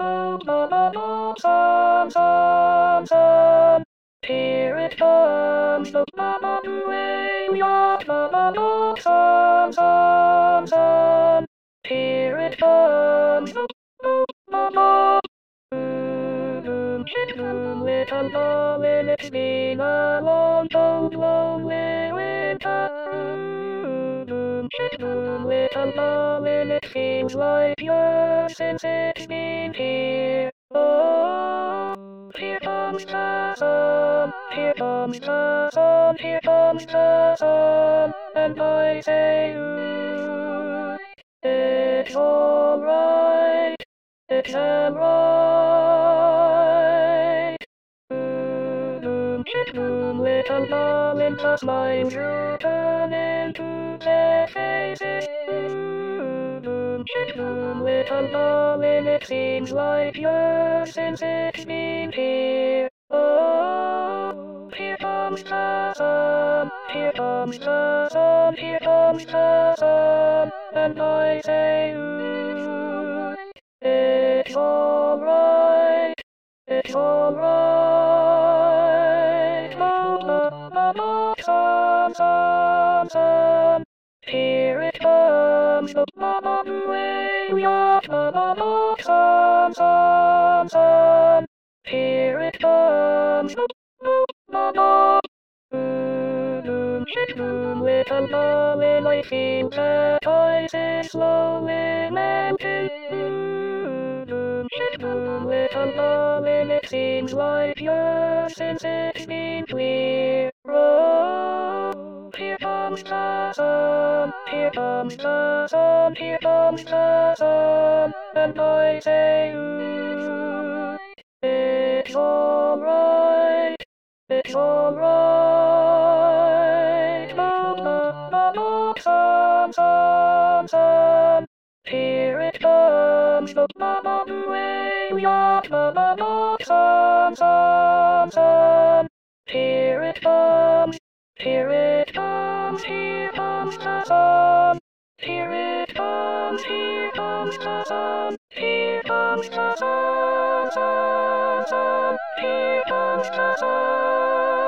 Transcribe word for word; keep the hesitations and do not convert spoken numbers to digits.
Oh, la la la, sun, sun, sun. Here it comes, the mama way we are. La la la, sun, sun, sun. Here it comes, the mama. Chicken little darling, it's been a long, cold, lonely winter. Chicken little darling, it seems like years since it's been here. Oh, here comes the sun, here comes the sun, here comes the sun, and I say, ooh, it's alright, it's alright. Chicken little darling, just mind you turn into their faces. Chicken little darling, it seems like years since it's been here. Oh, here comes the sun, here comes the sun, here comes the sun, and I say, ooh, it's alright, it's alright. La la la la, sun, sun, sun. Here it comes, the mama way we are. La la la, sun, sun, sun. Here it comes, the mama. Chicken little darling, I feel that ice is slowly melting. Chicken little darling, it seems like years since it's been clear. Oh, here comes the sun, here comes the sun, here comes the sun, and I say, ooh, it's alright, it's alright. La la la la, sun, sun, sun. Here it comes, the mama way we are. La la la, sun, sun, sun. Here it comes, here it comes, here comes the sun. Here it comes, here comes the sun. Here comes the sun, sun, sun. Here comes the sun.